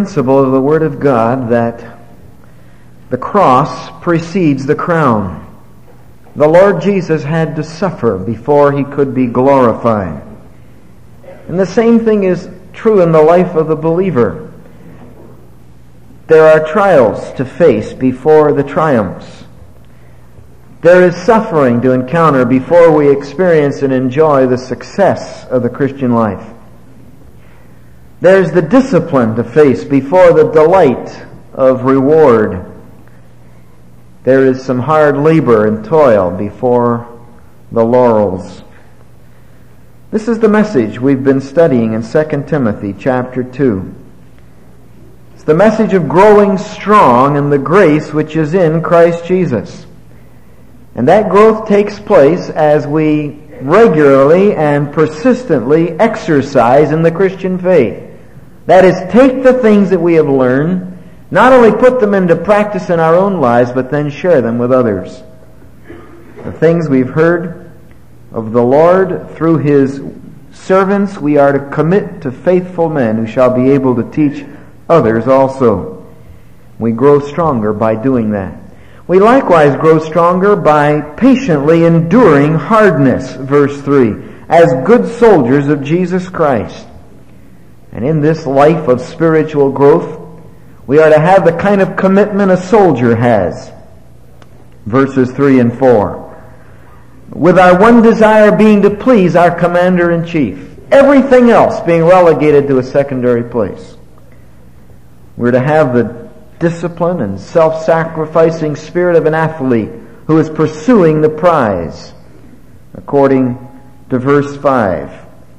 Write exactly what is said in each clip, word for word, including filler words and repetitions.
principle of the Word of God that the cross precedes the crown. The Lord Jesus had to suffer before He could be glorified. And the same thing is true in the life of the believer. There are trials to face before the triumphs. There is suffering to encounter before we experience and enjoy the success of the Christian life. There's the discipline to face before the delight of reward. There is some hard labor and toil before the laurels. This is the message we've been studying in Second Timothy chapter two. It's the message of growing strong in the grace which is in Christ Jesus. And that growth takes place as we regularly and persistently exercise in the Christian faith. That is, take the things that we have learned, not only put them into practice in our own lives, but then share them with others. The things we've heard of the Lord through His servants, we are to commit to faithful men who shall be able to teach others also. We grow stronger by doing that. We likewise grow stronger by patiently enduring hardness, verse three, as good soldiers of Jesus Christ. And in this life of spiritual growth, we are to have the kind of commitment a soldier has. Verses three and four. With our one desire being to please our commander-in-chief. Everything else being relegated to a secondary place. We're to have the discipline and self-sacrificing spirit of an athlete who is pursuing the prize, according to verse five.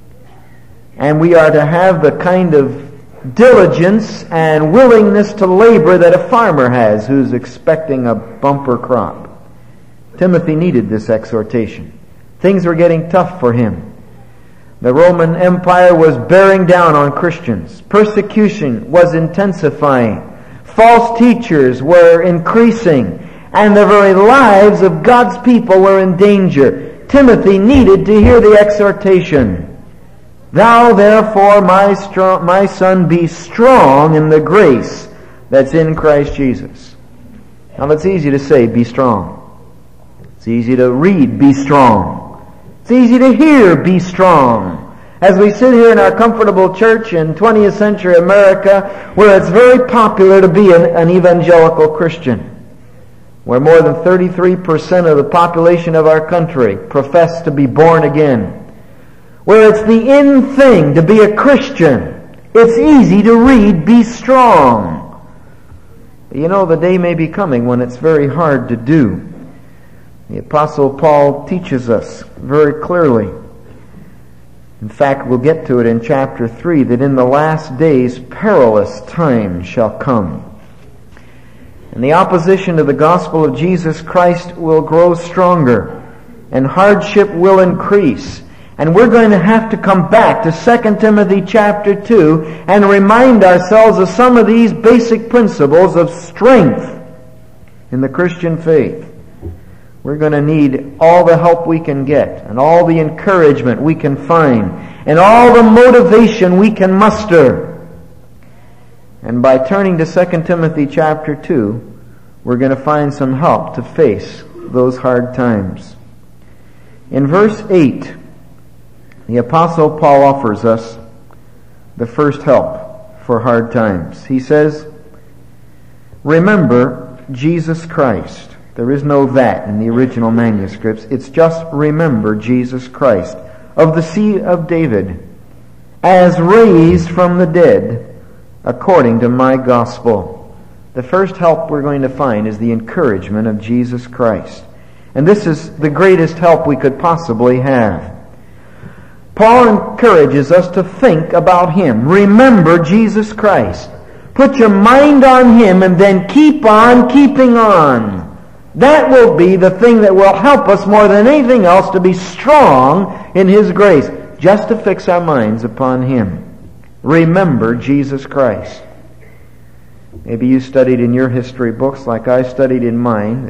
And we are to have the kind of diligence and willingness to labor that a farmer has who's expecting a bumper crop. Timothy needed this exhortation. Things were getting tough for him. The Roman Empire was bearing down on Christians. Persecution was intensifying. False teachers were increasing. And the very lives of God's people were in danger. Timothy needed to hear the exhortation. Thou therefore, my, strong, my son, be strong in the grace that's in Christ Jesus. Now it's easy to say, be strong. It's easy to read, be strong. It's easy to hear, be strong. As we sit here in our comfortable church in twentieth century America, where it's very popular to be an, an evangelical Christian, where more than thirty-three percent of the population of our country profess to be born again, where it's the in thing to be a Christian, it's easy to read, be strong. But you know, the day may be coming when it's very hard to do. The Apostle Paul teaches us very clearly. In fact, we'll get to it in chapter three, that in the last days perilous times shall come. And the opposition to the gospel of Jesus Christ will grow stronger, and hardship will increase. And we're going to have to come back to Second Timothy chapter two and remind ourselves of some of these basic principles of strength in the Christian faith. We're going to need all the help we can get, and all the encouragement we can find, and all the motivation we can muster. And by turning to Second Timothy chapter two, we're going to find some help to face those hard times. In verse eight, the Apostle Paul offers us the first help for hard times. He says, remember Jesus Christ. There is no that in the original manuscripts. It's just remember Jesus Christ, of the seed of David, as raised from the dead, according to my gospel. The first help we're going to find is the encouragement of Jesus Christ. And this is the greatest help we could possibly have. Paul encourages us to think about Him. Remember Jesus Christ. Put your mind on Him and then keep on keeping on. That will be the thing that will help us more than anything else to be strong in His grace. Just to fix our minds upon Him. Remember Jesus Christ. Maybe you studied in your history books like I studied in mine.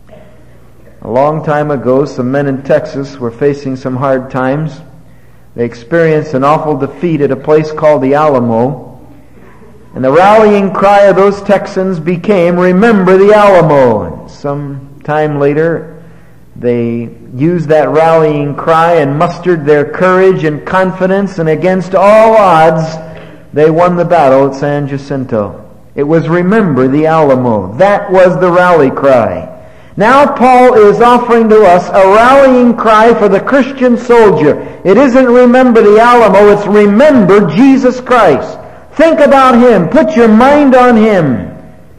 A long time ago, some men in Texas were facing some hard times. They experienced an awful defeat at a place called the Alamo. And the rallying cry of those Texans became, "Remember the Alamo." And some time later, they used that rallying cry and mustered their courage and confidence, and against all odds, they won the battle at San Jacinto. It was "Remember the Alamo." That was the rally cry. Now Paul is offering to us a rallying cry for the Christian soldier. It isn't "Remember the Alamo," it's "Remember Jesus Christ." Think about Him. Put your mind on Him.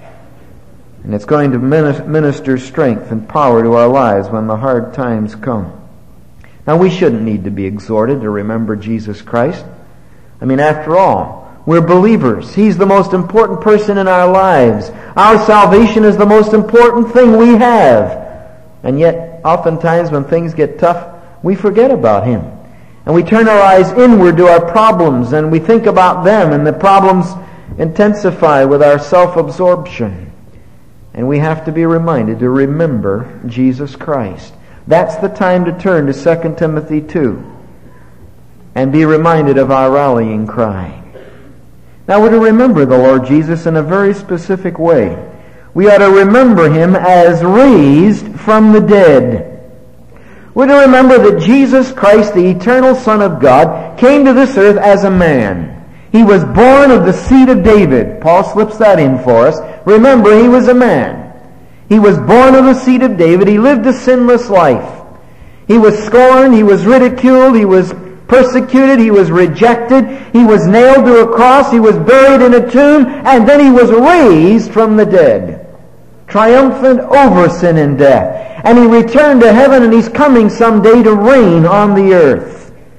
And it's going to minister strength and power to our lives when the hard times come. Now, we shouldn't need to be exhorted to remember Jesus Christ. I mean, after all, we're believers. He's the most important person in our lives. Our salvation is the most important thing we have. And yet, oftentimes when things get tough, we forget about Him. And we turn our eyes inward to our problems, and we think about them, and the problems intensify with our self-absorption. And we have to be reminded to remember Jesus Christ. That's the time to turn to Second Timothy two and be reminded of our rallying cry. Now we're to remember the Lord Jesus in a very specific way. We ought to remember Him as raised from the dead. We're to remember that Jesus Christ, the eternal Son of God, came to this earth as a man. He was born of the seed of David. Paul slips that in for us. Remember, He was a man. He was born of the seed of David. He lived a sinless life. He was scorned. He was ridiculed. He was persecuted. He was rejected. He was nailed to a cross. He was buried in a tomb. And then He was raised from the dead, triumphant over sin and death. And He returned to heaven, and He's coming someday to reign on the earth.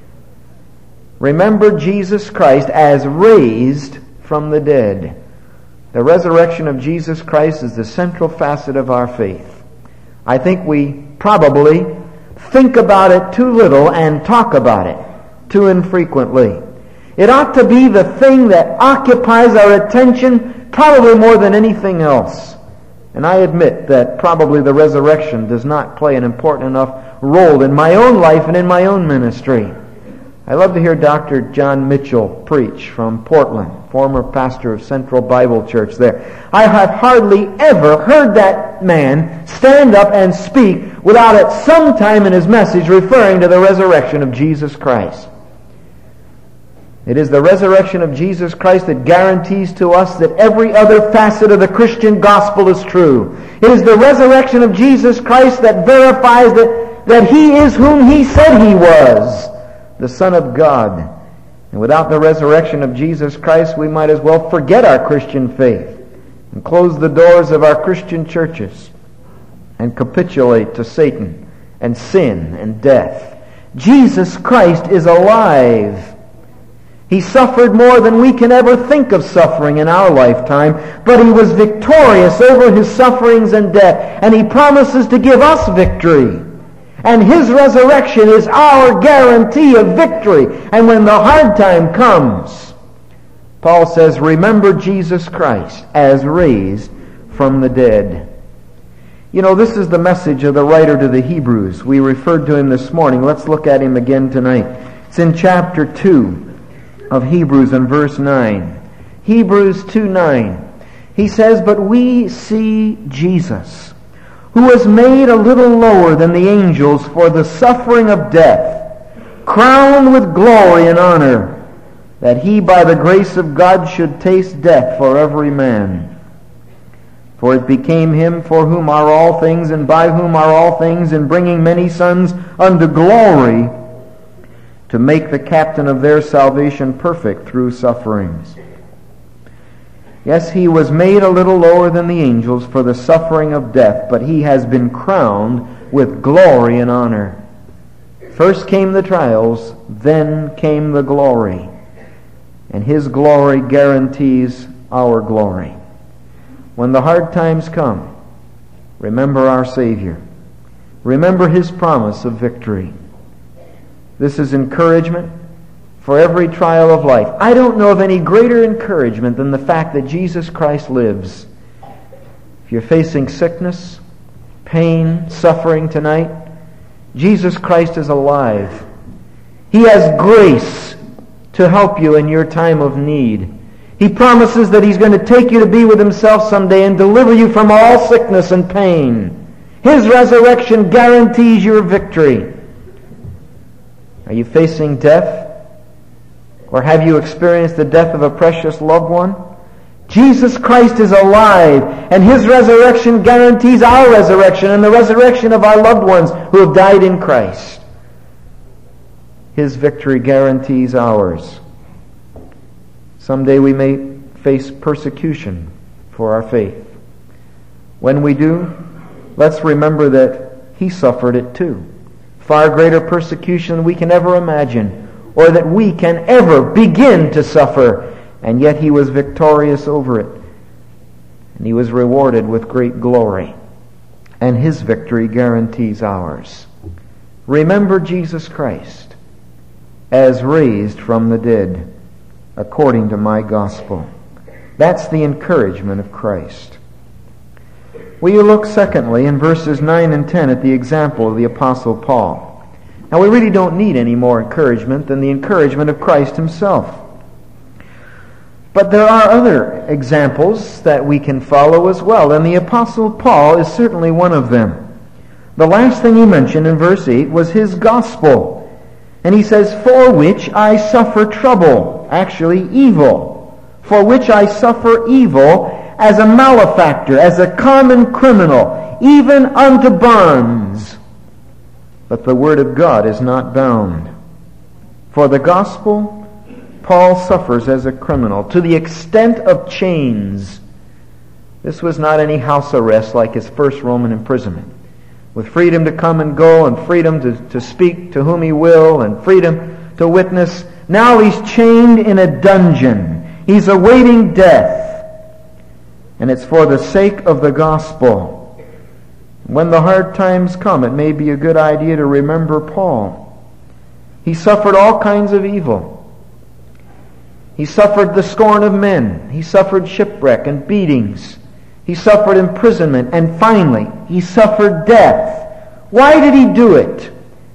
Remember Jesus Christ as raised from the dead. The resurrection of Jesus Christ is the central facet of our faith. I think we probably think about it too little and talk about it too infrequently. It ought to be the thing that occupies our attention probably more than anything else. And I admit that probably the resurrection does not play an important enough role in my own life and in my own ministry. I love to hear Doctor John Mitchell preach from Portland, former pastor of Central Bible Church there. I have hardly ever heard that man stand up and speak without at some time in his message referring to the resurrection of Jesus Christ. It is the resurrection of Jesus Christ that guarantees to us that every other facet of the Christian gospel is true. It is the resurrection of Jesus Christ that verifies that, that He is whom He said He was, the Son of God. And without the resurrection of Jesus Christ, we might as well forget our Christian faith and close the doors of our Christian churches and capitulate to Satan and sin and death. Jesus Christ is alive. He suffered more than we can ever think of suffering in our lifetime, but He was victorious over His sufferings and death, and He promises to give us victory. And His resurrection is our guarantee of victory. And when the hard time comes, Paul says, remember Jesus Christ as raised from the dead. You know, this is the message of the writer to the Hebrews. We referred to him this morning. Let's look at him again tonight. It's in chapter two of Hebrews and verse nine. Hebrews two nine. He says, but we see Jesus, who was made a little lower than the angels for the suffering of death, crowned with glory and honor, that He by the grace of God should taste death for every man. For it became Him for whom are all things, and by whom are all things, in bringing many sons unto glory, to make the captain of their salvation perfect through sufferings. Yes, He was made a little lower than the angels for the suffering of death, but He has been crowned with glory and honor. First came the trials, then came the glory. And His glory guarantees our glory. When the hard times come, remember our Savior. Remember His promise of victory. This is encouragement for every trial of life. I don't know of any greater encouragement than the fact that Jesus Christ lives. If you're facing sickness, pain, suffering tonight, Jesus Christ is alive. He has grace to help you in your time of need. He promises that He's going to take you to be with Himself someday and deliver you from all sickness and pain. His resurrection guarantees your victory. Are you facing death? Or have you experienced the death of a precious loved one? Jesus Christ is alive, and His resurrection guarantees our resurrection and the resurrection of our loved ones who have died in Christ. His victory guarantees ours. Someday we may face persecution for our faith. When we do, let's remember that He suffered it too. Far greater persecution than we can ever imagine, or that we can ever begin to suffer. And yet He was victorious over it. And He was rewarded with great glory. And His victory guarantees ours. Remember Jesus Christ as raised from the dead, according to my gospel. That's the encouragement of Christ. Will you look secondly in verses nine and ten at the example of the Apostle Paul? Now we really don't need any more encouragement than the encouragement of Christ Himself. But there are other examples that we can follow as well, and the Apostle Paul is certainly one of them. The last thing he mentioned in verse eight was his gospel. And he says, for which I suffer trouble, actually evil, for which I suffer evil as a malefactor, as a common criminal, even unto bonds. But the word of God is not bound. For the gospel, Paul suffers as a criminal to the extent of chains. This was not any house arrest like his first Roman imprisonment, with freedom to come and go and freedom to, to speak to whom he will and freedom to witness. Now he's chained in a dungeon. He's awaiting death. And it's for the sake of the gospel. When the hard times come, it may be a good idea to remember Paul. He suffered all kinds of evil. He suffered the scorn of men. He suffered shipwreck and beatings. He suffered imprisonment. And finally, he suffered death. Why did he do it?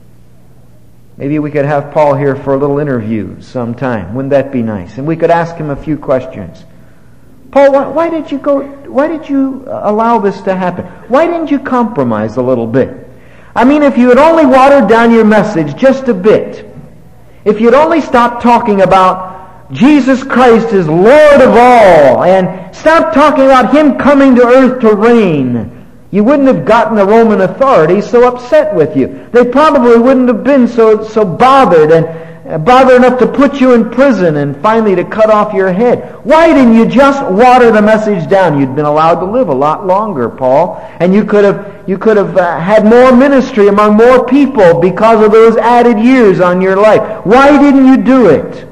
Maybe we could have Paul here for a little interview sometime. Wouldn't that be nice? And we could ask him a few questions. Paul, why, why did you go? Why did you allow this to happen? Why didn't you compromise a little bit? I mean, if you had only watered down your message just a bit, if you'd only stopped talking about Jesus Christ is Lord of all, and stop talking about Him coming to earth to reign, you wouldn't have gotten the Roman authorities so upset with you. They probably wouldn't have been so so bothered and bothered enough to put you in prison and finally to cut off your head. Why didn't you just water the message down? You'd been allowed to live a lot longer, Paul, and you could have you could have uh, had more ministry among more people because of those added years on your life. Why didn't you do it?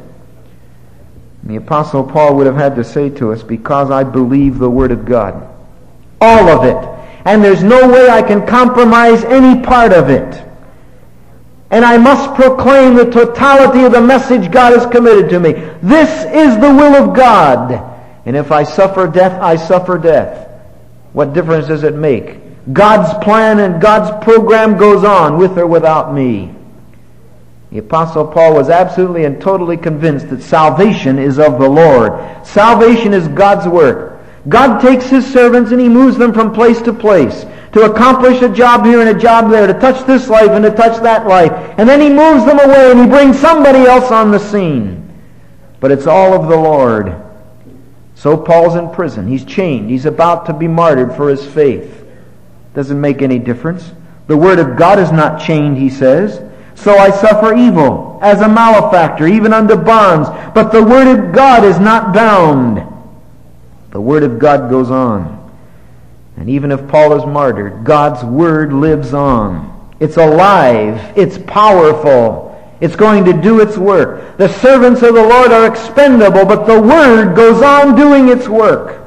The Apostle Paul would have had to say to us, because I believe the Word of God. All of it. And there's no way I can compromise any part of it. And I must proclaim the totality of the message God has committed to me. This is the will of God. And if I suffer death, I suffer death. What difference does it make? God's plan and God's program goes on with or without me. The Apostle Paul was absolutely and totally convinced that salvation is of the Lord. Salvation is God's work. God takes His servants and He moves them from place to place to accomplish a job here and a job there, to touch this life and to touch that life. And then He moves them away and He brings somebody else on the scene. But it's all of the Lord. So Paul's in prison. He's chained. He's about to be martyred for his faith. Doesn't make any difference. The Word of God is not chained, he says. So I suffer evil as a malefactor, even unto bonds. But the Word of God is not bound. The Word of God goes on. And even if Paul is martyred, God's Word lives on. It's alive. It's powerful. It's going to do its work. The servants of the Lord are expendable, but the Word goes on doing its work.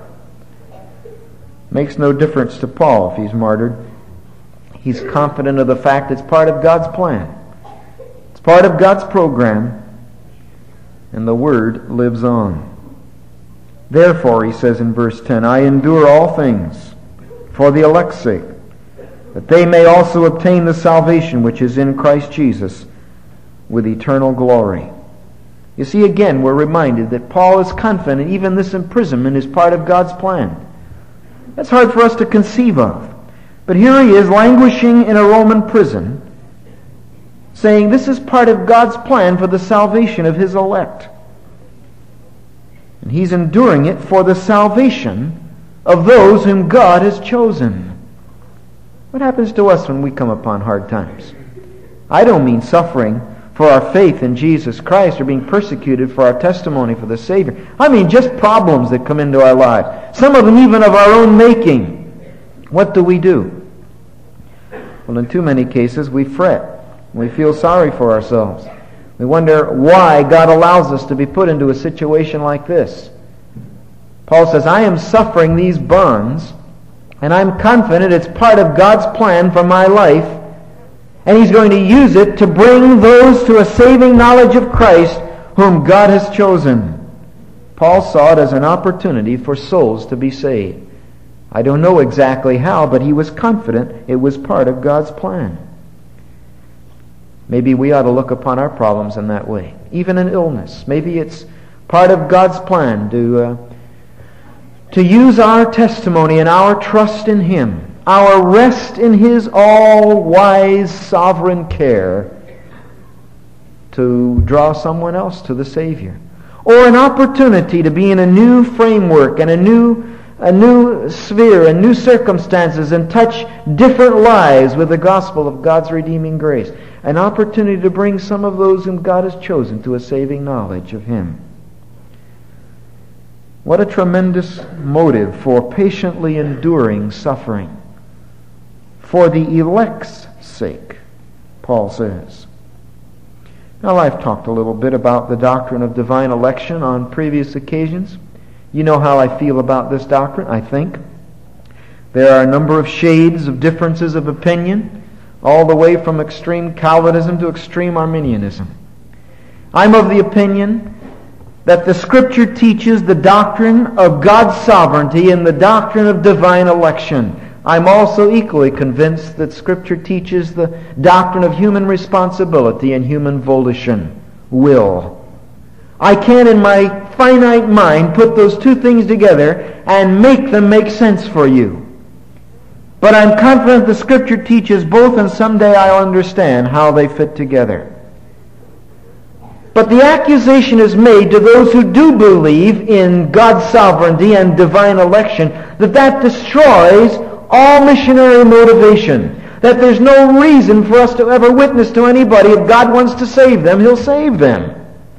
Makes no difference to Paul if he's martyred. He's confident of the fact it's part of God's plan. It's part of God's program. And the Word lives on. Therefore, he says in verse ten, I endure all things for the elect's sake, that they may also obtain the salvation which is in Christ Jesus with eternal glory. You see, again, we're reminded that Paul is confident even this imprisonment is part of God's plan. That's hard for us to conceive of. But here he is, languishing in a Roman prison, saying this is part of God's plan for the salvation of His elect. And he's enduring it for the salvation of those whom God has chosen. What happens to us when we come upon hard times? I don't mean suffering for our faith in Jesus Christ or being persecuted for our testimony for the Savior. I mean just problems that come into our lives. Some of them even of our own making. What do we do? Well, in too many cases, we fret. We feel sorry for ourselves. We wonder why God allows us to be put into a situation like this. Paul says, I am suffering these burns, and I'm confident it's part of God's plan for my life, and He's going to use it to bring those to a saving knowledge of Christ whom God has chosen. Paul saw it as an opportunity for souls to be saved. I don't know exactly how, but he was confident it was part of God's plan. Maybe we ought to look upon our problems in that way. Even an illness. Maybe it's part of God's plan to, uh, to use our testimony and our trust in Him, our rest in His all-wise sovereign care, to draw someone else to the Savior. Or an opportunity to be in a new framework and a new a new sphere and new circumstances and touch different lives with the gospel of God's redeeming grace. An opportunity to bring some of those whom God has chosen to a saving knowledge of Him. What a tremendous motive for patiently enduring suffering. For the elect's sake, Paul says. Now, I've talked a little bit about the doctrine of divine election on previous occasions. You know how I feel about this doctrine, I think. There are a number of shades of differences of opinion, all the way from extreme Calvinism to extreme Arminianism. I'm of the opinion that the Scripture teaches the doctrine of God's sovereignty and the doctrine of divine election. I'm also equally convinced that Scripture teaches the doctrine of human responsibility and human volition, will. I can, in my finite mind, put those two things together and make them make sense for you. But I'm confident the Scripture teaches both, and someday I'll understand how they fit together. But the accusation is made to those who do believe in God's sovereignty and divine election that that destroys all missionary motivation. That there's no reason for us to ever witness to anybody. If God wants to save them, He'll save them.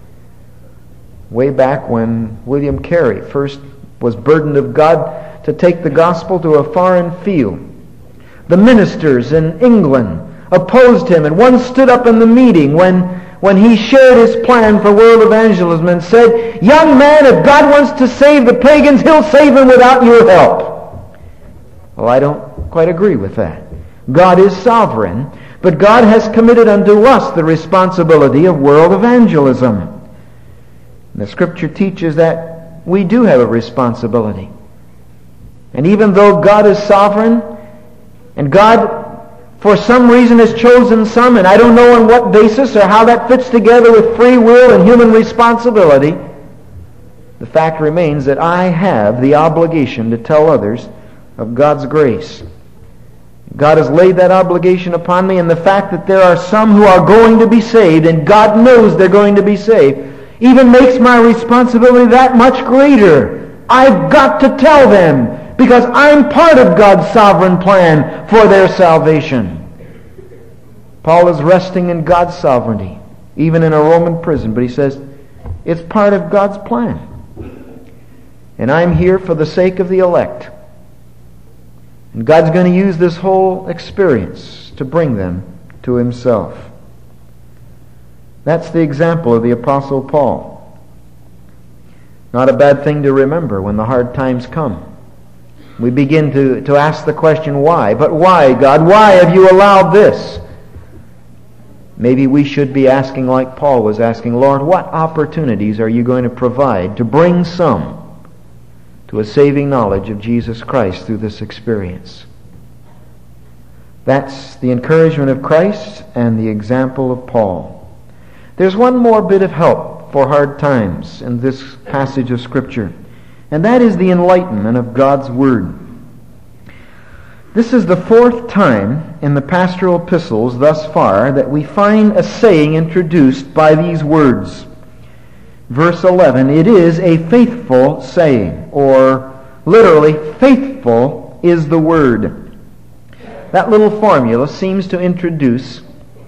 Way back when William Carey first was burdened of God to take the gospel to a foreign field, the ministers in England opposed him, and one stood up in the meeting when, when he shared his plan for world evangelism and said, "Young man, if God wants to save the pagans, He'll save them without your help." Well, I don't quite agree with that. God is sovereign, but God has committed unto us the responsibility of world evangelism. The Scripture teaches that we do have a responsibility. And even though God is sovereign, and God, for some reason, has chosen some, and I don't know on what basis or how that fits together with free will and human responsibility, the fact remains that I have the obligation to tell others of God's grace. God has laid that obligation upon me, and the fact that there are some who are going to be saved, and God knows they're going to be saved, even makes my responsibility that much greater. I've got to tell them, because I'm part of God's sovereign plan for their salvation. Paul is resting in God's sovereignty, even in a Roman prison, but he says, it's part of God's plan. And I'm here for the sake of the elect. And God's going to use this whole experience to bring them to Himself. That's the example of the Apostle Paul. Not a bad thing to remember when the hard times come. We begin to, to ask the question, why? But why, God? Why have you allowed this? Maybe we should be asking like Paul was asking, Lord, what opportunities are you going to provide to bring some to a saving knowledge of Jesus Christ through this experience? That's the encouragement of Christ and the example of Paul. There's one more bit of help for hard times in this passage of Scripture, and that is the enlightenment of God's Word. This is the fourth time in the pastoral epistles thus far that we find a saying introduced by these words. Verse eleven, it is a faithful saying, or literally, faithful is the word. That little formula seems to introduce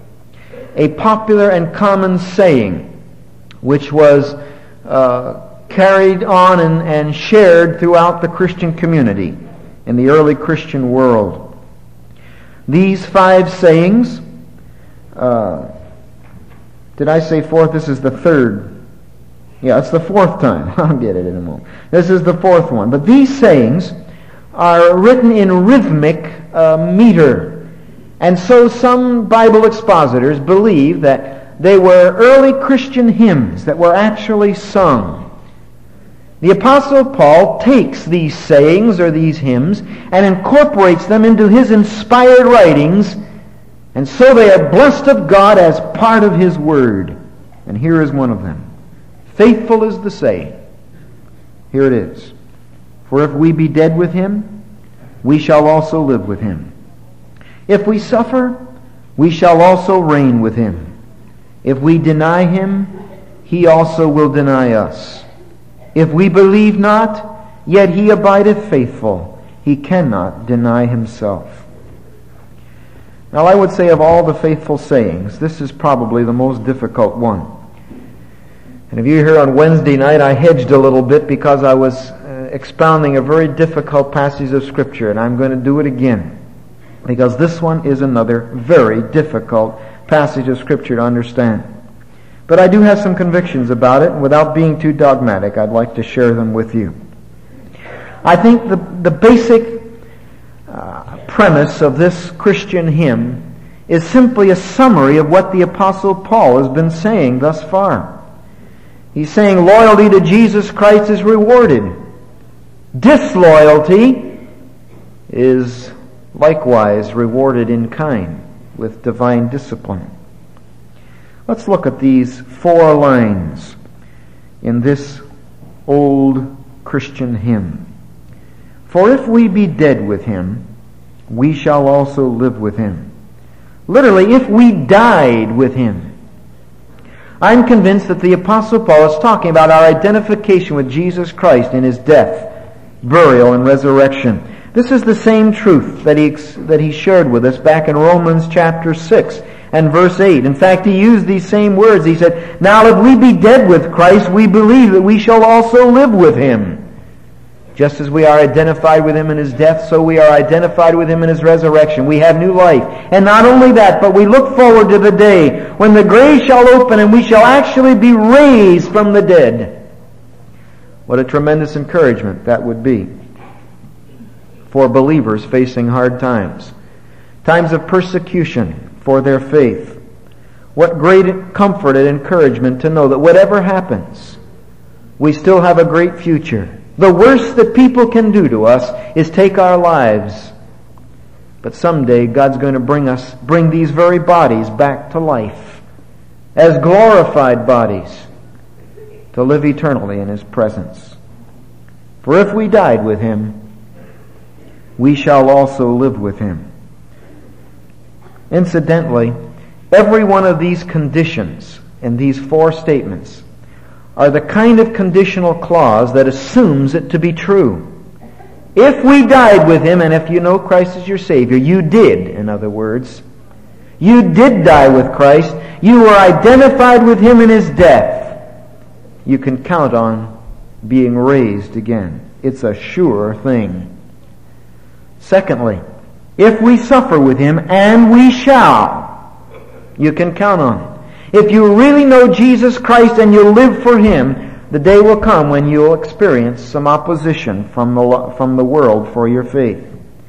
a popular and common saying which was uh, carried on and, and shared throughout the Christian community in the early Christian world. These five sayings, uh, did I say fourth? This is the third. Yeah, it's the fourth time. I'll get it in a moment. This is the fourth one. But these sayings are written in rhythmic uh, meter. And so some Bible expositors believe that they were early Christian hymns that were actually sung. The Apostle Paul takes these sayings or these hymns and incorporates them into his inspired writings, and so they are blessed of God as part of His Word. And here is one of them. Faithful is the saying. Here it is. For if we be dead with Him, we shall also live with Him. If we suffer, we shall also reign with Him. If we deny Him, He also will deny us. If we believe not, yet He abideth faithful. He cannot deny Himself. Now I would say of all the faithful sayings, this is probably the most difficult one. And if you hear on Wednesday night, I hedged a little bit because I was uh, expounding a very difficult passage of Scripture, and I'm going to do it again. Because this one is another very difficult passage of Scripture to understand. But I do have some convictions about it, and without being too dogmatic, I'd like to share them with you. I think the, the basic uh, premise of this Christian hymn is simply a summary of what the Apostle Paul has been saying thus far. He's saying loyalty to Jesus Christ is rewarded. Disloyalty is likewise rewarded in kind with divine discipline. Let's look at these four lines in this old Christian hymn. For if we be dead with Him, we shall also live with Him. Literally, if we died with Him. I'm convinced that the Apostle Paul is talking about our identification with Jesus Christ in His death, burial, and resurrection. This is the same truth that he, that he shared with us back in Romans chapter six and verse eight. In fact, he used these same words. He said, now if we be dead with Christ, we believe that we shall also live with Him. Just as we are identified with Him in His death, so we are identified with Him in His resurrection. We have new life. And not only that, but we look forward to the day when the grave shall open and we shall actually be raised from the dead. What a tremendous encouragement that would be for believers facing hard times. Times of persecution for their faith. What great comfort and encouragement to know that whatever happens, we still have a great future. The worst that people can do to us is take our lives. But someday God's going to bring us, bring these very bodies back to life as glorified bodies to live eternally in His presence. For if we died with Him, we shall also live with Him. Incidentally, every one of these conditions in these four statements are the kind of conditional clause that assumes it to be true. If we died with Him, and if you know Christ as your Savior, you did, in other words. You did die with Christ. You were identified with Him in His death. You can count on being raised again. It's a sure thing. Secondly, if we suffer with Him, and we shall, you can count on it. If you really know Jesus Christ and you live for Him, the day will come when you'll experience some opposition from the, from the world for your faith.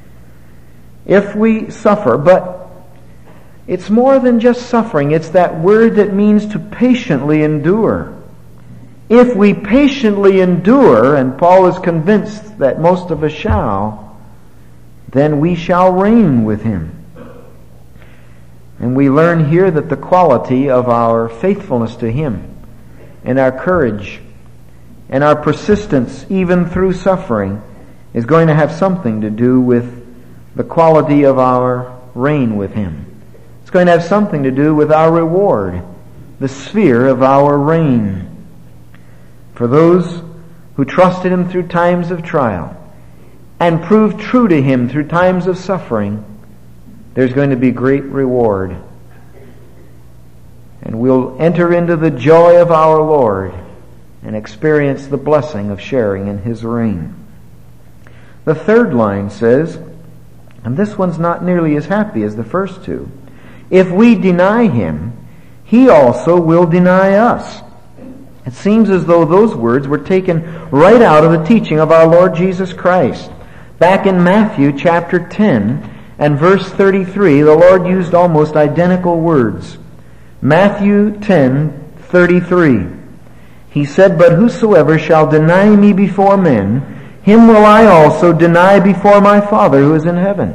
If we suffer, but it's more than just suffering. It's that word that means to patiently endure. If we patiently endure, and Paul is convinced that most of us shall, then we shall reign with Him. And we learn here that the quality of our faithfulness to Him and our courage and our persistence even through suffering is going to have something to do with the quality of our reign with Him. It's going to have something to do with our reward, the sphere of our reign. For those who trusted Him through times of trial and proved true to Him through times of suffering, there's going to be great reward. And we'll enter into the joy of our Lord and experience the blessing of sharing in His reign. The third line says, and this one's not nearly as happy as the first two, if we deny Him, He also will deny us. It seems as though those words were taken right out of the teaching of our Lord Jesus Christ. Back in Matthew chapter ten and verse thirty-three, the Lord used almost identical words. Matthew ten thirty-three. He said, "But whosoever shall deny me before men, him will I also deny before my Father who is in heaven."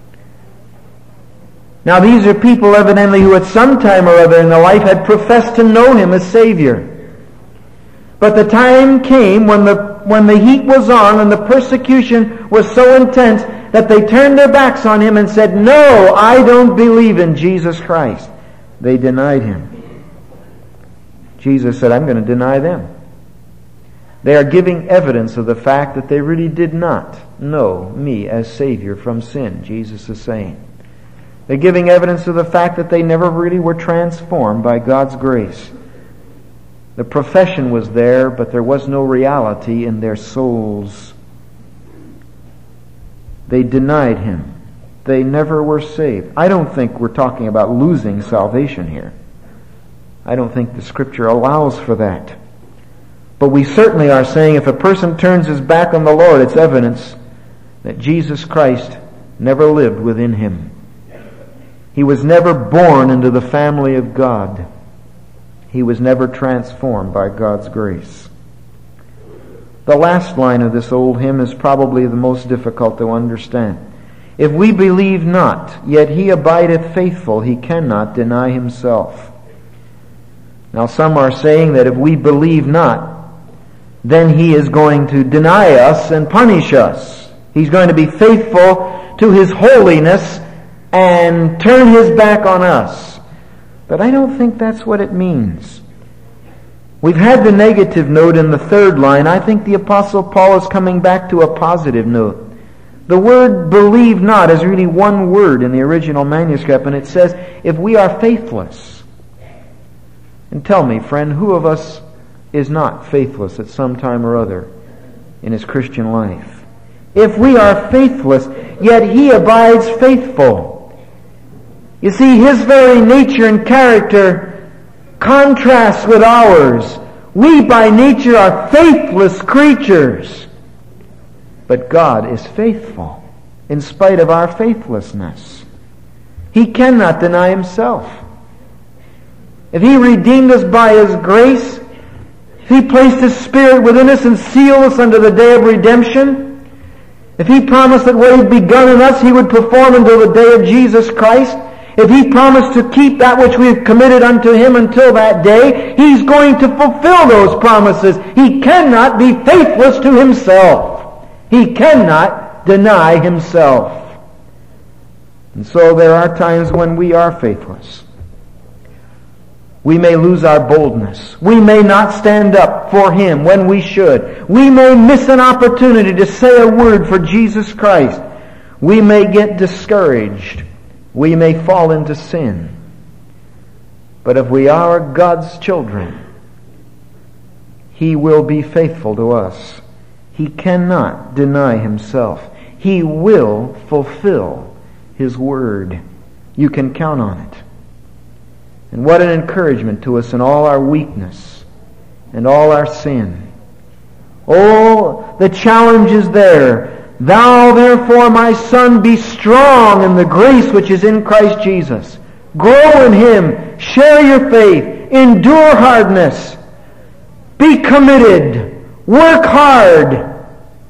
Now these are people evidently who at some time or other in their life had professed to know Him as Savior. But the time came when the when the heat was on and the persecution was so intense that they turned their backs on Him and said, "No, I don't believe in Jesus Christ." They denied Him. Jesus said, "I'm going to deny them." They are giving evidence of the fact that they really did not know me as Savior from sin, Jesus is saying. They're giving evidence of the fact that they never really were transformed by God's grace. The profession was there, but there was no reality in their souls. They denied Him. They never were saved. I don't think we're talking about losing salvation here. I don't think the Scripture allows for that. But we certainly are saying if a person turns his back on the Lord, it's evidence that Jesus Christ never lived within him. He was never born into the family of God. He was never transformed by God's grace. The last line of this old hymn is probably the most difficult to understand. If we believe not, yet He abideth faithful, He cannot deny Himself. Now some are saying that if we believe not, then He is going to deny us and punish us. He's going to be faithful to His holiness and turn His back on us. But I don't think that's what it means. We've had the negative note in the third line. I think the Apostle Paul is coming back to a positive note. The word believe not is really one word in the original manuscript, and it says, if we are faithless. And tell me, friend, who of us is not faithless at some time or other in his Christian life? If we are faithless, yet He abides faithful. You see, His very nature and character contrasts with ours. We by nature are faithless creatures. But God is faithful in spite of our faithlessness. He cannot deny Himself. If He redeemed us by His grace, if He placed His Spirit within us and sealed us unto the day of redemption, if He promised that what He'd begun in us He would perform until the day of Jesus Christ, if He promised to keep that which we have committed unto Him until that day, He's going to fulfill those promises. He cannot be faithless to Himself. He cannot deny Himself. And so there are times when we are faithless. We may lose our boldness. We may not stand up for Him when we should. We may miss an opportunity to say a word for Jesus Christ. We may get discouraged. We may fall into sin. But if we are God's children, He will be faithful to us. He cannot deny Himself. He will fulfill His word. You can count on it. And what an encouragement to us in all our weakness and all our sin. Oh, the challenge is there. Thou therefore, my son, be strong in the grace which is in Christ Jesus. Grow in Him. Share your faith. Endure hardness. Be committed. Work hard.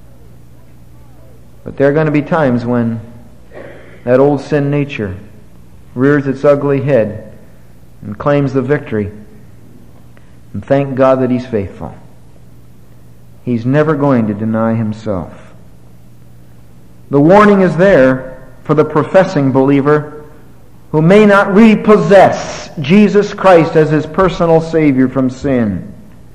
But there are going to be times when that old sin nature rears its ugly head and claims the victory. And thank God that He's faithful. He's never going to deny Himself. The warning is there for the professing believer who may not really possess Jesus Christ as his personal Savior from sin.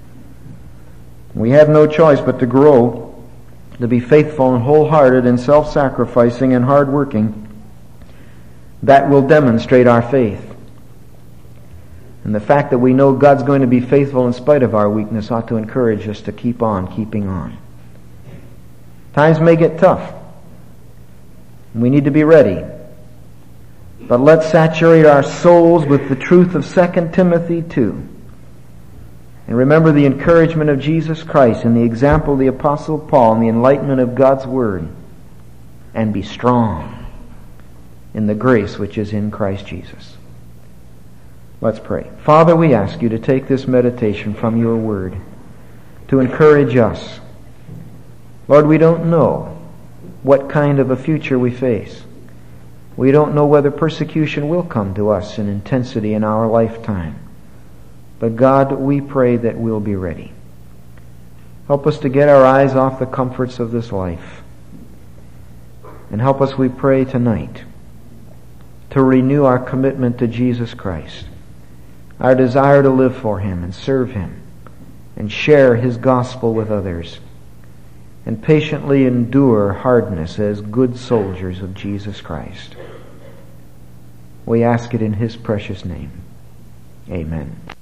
We have no choice but to grow, to be faithful and wholehearted and self-sacrificing and hard-working. That will demonstrate our faith. And the fact that we know God's going to be faithful in spite of our weakness ought to encourage us to keep on keeping on. Times may get tough. We need to be ready. But let's saturate our souls with the truth of Second Timothy two. And remember the encouragement of Jesus Christ and the example of the Apostle Paul and the enlightenment of God's Word. And be strong in the grace which is in Christ Jesus. Let's pray. Father, we ask you to take this meditation from your Word to encourage us. Lord, we don't know what kind of a future we face. We don't know whether persecution will come to us in intensity in our lifetime. But God, we pray that we'll be ready. Help us to get our eyes off the comforts of this life. And help us, we pray, tonight to renew our commitment to Jesus Christ, our desire to live for Him and serve Him and share His gospel with others, and patiently endure hardness as good soldiers of Jesus Christ. We ask it in His precious name. Amen.